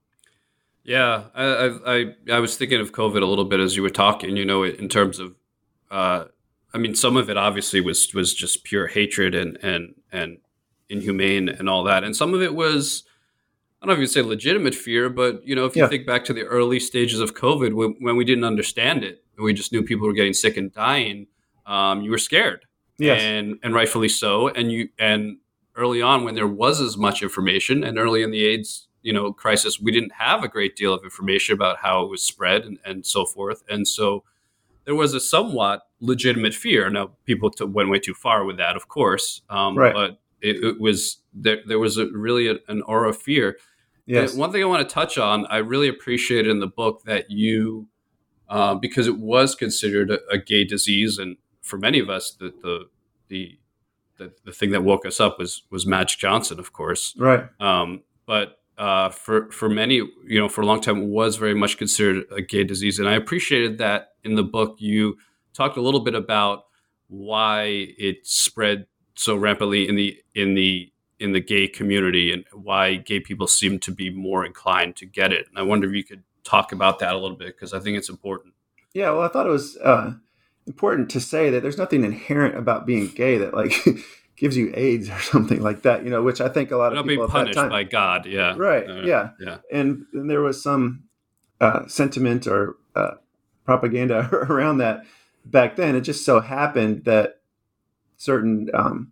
Yeah, I, I I I was thinking of COVID a little bit as you were talking. You know, in terms of, uh, I mean, some of it obviously was was just pure hatred and and and inhumane and all that, and some of it was, I don't know if you'd say legitimate fear, but you know, if you Yeah. think back to the early stages of COVID, when, when we didn't understand it, we just knew people were getting sick and dying. Um, you were scared, Yes. and and rightfully so. And you and early on, when there was as much information, and early in the AIDS, you know, crisis, we didn't have a great deal of information about how it was spread and, and so forth. And so there was a somewhat legitimate fear. Now, people t- went way too far with that, of course, um, Right. but it, it was there. There was a, really a, an aura of fear. Yes. And one thing I want to touch on, I really appreciated in the book that you, uh, because it was considered a, a gay disease, and for many of us, the the the the, the thing that woke us up was was Magic Johnson, of course. Right. Um, but uh, for for many, you know, for a long time, it was very much considered a gay disease, and I appreciated that in the book you talked a little bit about why it spread so rampantly in the in the in the gay community, and why gay people seem to be more inclined to get it. And I wonder if you could talk about that a little bit, because I think it's important. Yeah, well, I thought it was uh, important to say that there's nothing inherent about being gay, that like gives you AIDS or something like that, you know, which I think a lot You're of not people being at that punished time, by God. Yeah. right? Uh, Yeah, yeah. and, and there was some uh, sentiment or uh, propaganda around that back then. It just so happened that certain um,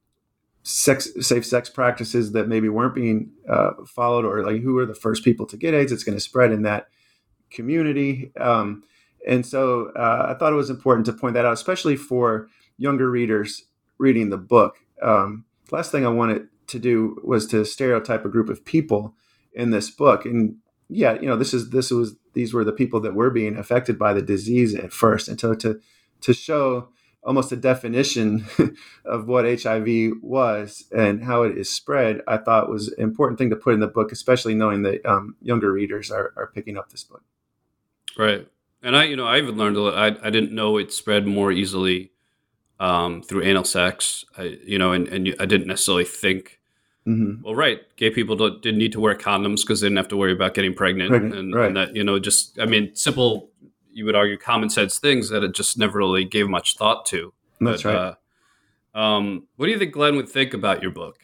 sex safe sex practices that maybe weren't being uh, followed, or like who were the first people to get AIDS, it's going to spread in that community. Um, and so uh, I thought it was important to point that out, especially for younger readers reading the book. Um, last thing I wanted to do was to stereotype a group of people in this book. And yeah, you know, this is this was these were the people that were being affected by the disease at first. And so to to show almost a definition of what H I V was and how it is spread, I thought was an important thing to put in the book, especially knowing that um, younger readers are, are picking up this book. Right. And I, you know, I even learned a little, I, I didn't know it spread more easily um, through anal sex, I, you know, and, and I didn't necessarily think, mm-hmm. well, right, gay people don't, didn't need to wear condoms because they didn't have to worry about getting pregnant. pregnant and, right. and that, you know, just, I mean, simple, you would argue common sense things that it just never really gave much thought to. That's but, right. Uh, um, what do you think Glenn would think about your book?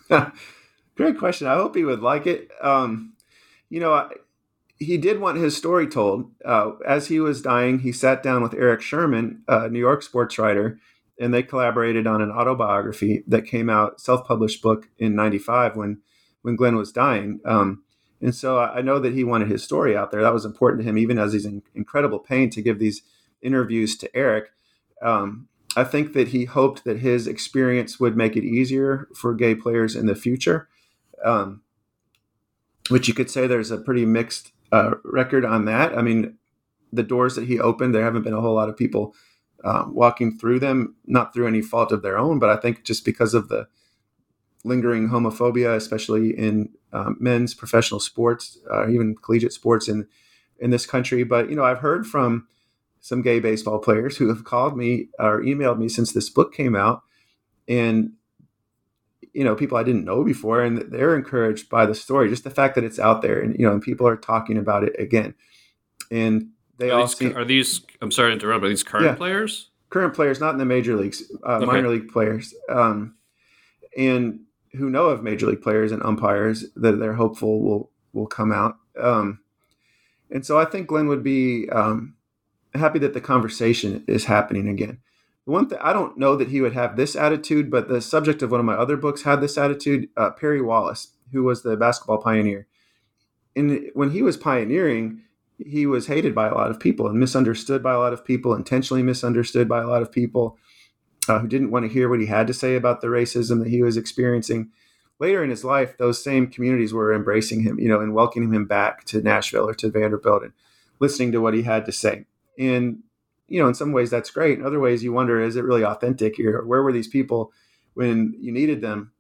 Great question. I hope he would like it. Um, you know, I, he did want his story told. Uh, as he was dying, he sat down with Eric Sherman, a New York sports writer, and they collaborated on an autobiography that came out, self-published book in ninety-five when when Glenn was dying. Um, and so I know that he wanted his story out there. That was important to him, even as he's in incredible pain, to give these interviews to Eric. Um, I think that he hoped that his experience would make it easier for gay players in the future, um, which you could say there's a pretty mixed Uh, record on that. I mean, the doors that he opened, there haven't been a whole lot of people uh, walking through them, not through any fault of their own, but I think just because of the lingering homophobia, especially in um, men's professional sports, uh, even collegiate sports in in this country. But, you know, I've heard from some gay baseball players who have called me or emailed me since this book came out, and you know, people I didn't know before, and they're encouraged by the story, just the fact that it's out there, and you know, and people are talking about it again. And they are all these, see, are these. I'm sorry to interrupt. Are these current yeah, players? Current players, not in the major leagues, uh, okay. minor league players, um, and who know of major league players and umpires that they're hopeful will will come out. Um, and so I think Glenn would be um, happy that the conversation is happening again. The one thing, I don't know that he would have this attitude, but the subject of one of my other books had this attitude. Uh, Perry Wallace, who was the basketball pioneer, and when he was pioneering, he was hated by a lot of people and misunderstood by a lot of people, intentionally misunderstood by a lot of people uh, who didn't want to hear what he had to say about the racism that he was experiencing. Later in his life, those same communities were embracing him, you know, and welcoming him back to Nashville or to Vanderbilt and listening to what he had to say. And you know, in some ways that's great. In other ways, you wonder, is it really authentic here? Where were these people when you needed them?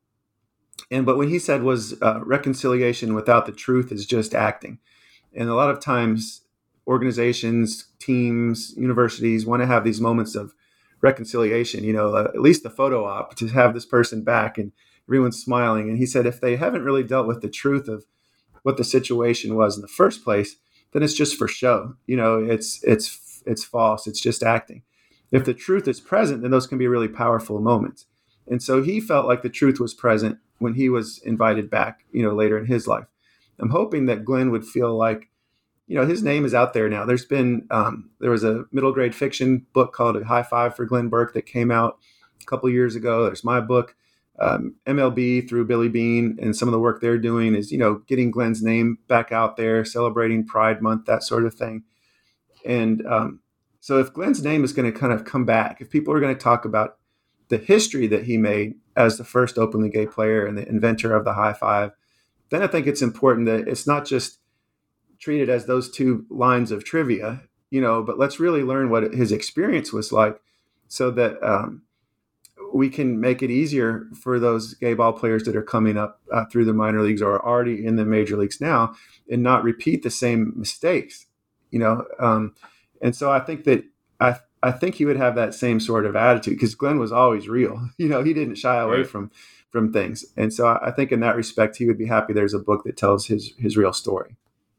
And but what he said was uh, reconciliation without the truth is just acting. And a lot of times organizations, teams, universities want to have these moments of reconciliation, you know, uh, at least the photo op to have this person back and everyone's smiling. And he said, if they haven't really dealt with the truth of what the situation was in the first place, then it's just for show. You know, it's, it's, it's false. It's just acting. If the truth is present, then those can be really powerful moments. And so he felt like the truth was present when he was invited back, you know, later in his life. I'm hoping that Glenn would feel like, you know, his name is out there now. There's been, um, there was a middle grade fiction book called A High Five for Glenn Burke that came out a couple of years ago. There's my book, um, M L B through Billy Beane, and some of the work they're doing is, you know, getting Glenn's name back out there, celebrating Pride Month, that sort of thing. And um, so if Glenn's name is going to kind of come back, if people are going to talk about the history that he made as the first openly gay player and the inventor of the high five, then I think it's important that it's not just treated as those two lines of trivia, you know, but let's really learn what his experience was like so that um, we can make it easier for those gay ball players that are coming up uh, through the minor leagues or are already in the major leagues now and not repeat the same mistakes. You know, um, and so I think that I I think he would have that same sort of attitude because Glenn was always real. You know, he didn't shy away right. from from things, and so I, I think in that respect he would be happy there's a book that tells his his real story.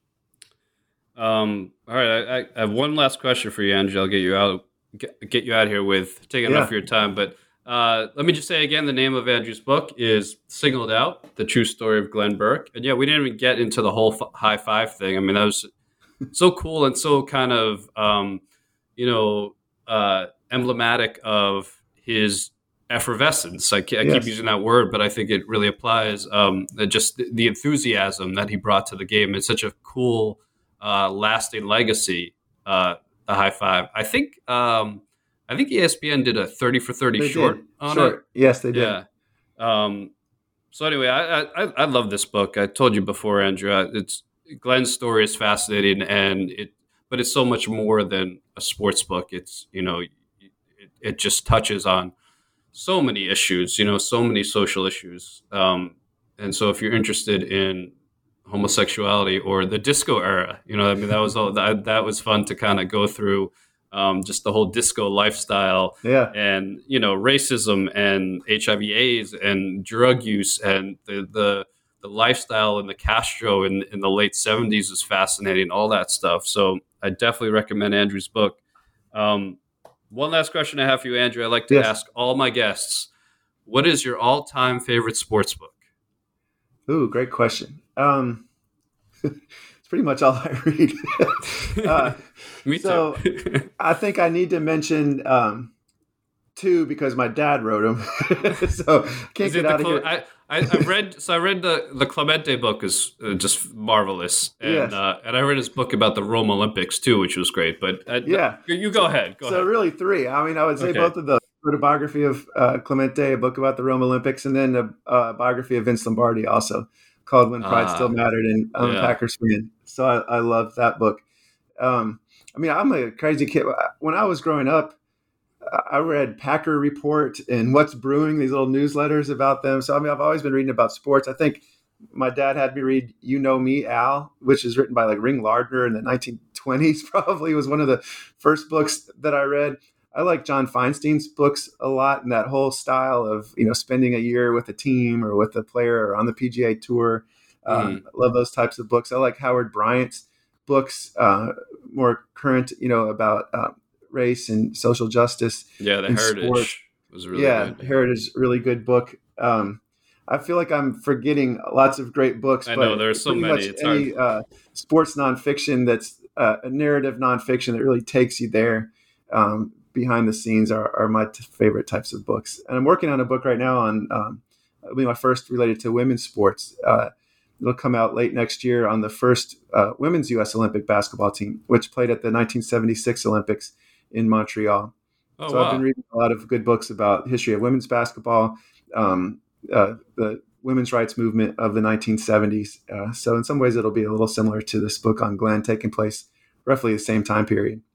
Um. All right, I, I have one last question for you, Andrew. I'll get you out get, get you out here with taking yeah. enough of your time, but Uh, let me just say again, the name of Andrew's book is Singled Out, The True Story of Glenn Burke. And yeah, we didn't even get into the whole f- high five thing. I mean, that was so cool and so kind of, um, you know, uh, emblematic of his effervescence. I, ke- I Yes. keep using that word, but I think it really applies. Um, just the, the enthusiasm that he brought to the game. It's such a cool, uh, lasting legacy, uh, the high five. I think... Um, I think E S P N did a thirty for thirty They short did. on Short. it. Yes, they did. Yeah. Um, so anyway, I, I I love this book. I told you before, Andrew. I- It's Glenn's story is fascinating, and it, but it's so much more than a sports book. It's you know, it, it just touches on so many issues. You know, so many social issues. Um, and so if you're interested in homosexuality or the disco era, you know, I mean, that was all that that was fun to kind of go through. Um, just the whole disco lifestyle, Yeah. and you know, racism and H I V/AIDS and drug use and the the, the lifestyle in the Castro in, in the late seventies is fascinating. All that stuff. So I definitely recommend Andrew's book. Um, one last question I have for you, Andrew. I like to Yes. ask all my guests, what is your all-time favorite sports book? Ooh, great question. Um, it's pretty much all I read. uh, Me so too. I think I need to mention um, two because my dad wrote them. So can't Is it get the out of Cle- here. I, I, I read so I read the the Clemente book is uh, just marvelous, and Yes. uh, and I read his book about the Rome Olympics too, which was great. But uh, Yeah. you go ahead. Go so ahead. really three. I mean, I would say Okay. both of those. A biography of uh, Clemente, a book about the Rome Olympics, and then a, a biography of Vince Lombardi, also called "When Pride Ah, Still Mattered." And I'm yeah. a Packers fan, so I, I love that book. Um, I mean, I'm a crazy kid. When I was growing up, I read Packer Report and What's Brewing, these little newsletters about them. So I mean, I've always been reading about sports. I think my dad had me read "You Know Me, Al," which is written by like Ring Lardner in the nineteen twenties. Probably was one of the first books that I read. I like John Feinstein's books a lot, and that whole style of, you know, spending a year with a team or with a player or on the P G A Tour. Uh, Mm. I love those types of books. I like Howard Bryant's books, uh, more current, you know, about uh, race and social justice. Yeah, the in Heritage sports. was really Yeah, good. Heritage, really good book. Um, I feel like I'm forgetting lots of great books. I but know, there's so pretty many, much it's any uh, sports nonfiction that's uh, a narrative nonfiction that really takes you there. Um, behind the scenes are, are my t- favorite types of books. And I'm working on a book right now on, um, it'll be my first related to women's sports. Uh, it'll come out late next year on the first uh, women's U S Olympic basketball team, which played at the nineteen seventy-six Olympics in Montreal. Oh, so wow. I've been reading a lot of good books about history of women's basketball, um, uh, the women's rights movement of the nineteen seventies. Uh, so in some ways, it'll be a little similar to this book on Glenn, taking place roughly the same time period.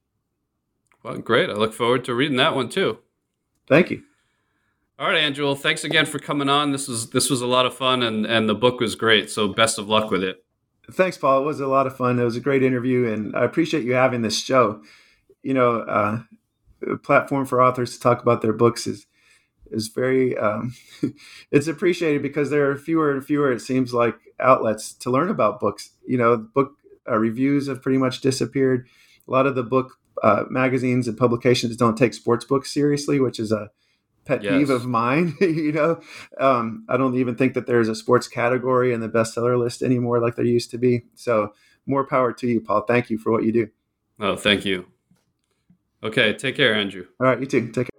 Well, great. I look forward to reading that one too. Thank you. All right, Andrew. Well, thanks again for coming on. This was this was a lot of fun, and, and the book was great. So best of luck with it. Thanks, Paul. It was a lot of fun. It was a great interview, and I appreciate you having this show. You know, uh, a platform for authors to talk about their books is is very um, it's appreciated because there are fewer and fewer, it seems like, outlets to learn about books. You know, book uh, reviews have pretty much disappeared. A lot of the book uh, magazines and publications don't take sports books seriously, which is a pet Yes. peeve of mine. You know, um, I don't even think that there's a sports category in the bestseller list anymore like there used to be. So more power to you, Paul. Thank you for what you do. Oh, thank you. Okay, take care, Andrew. All right, you too. Take care.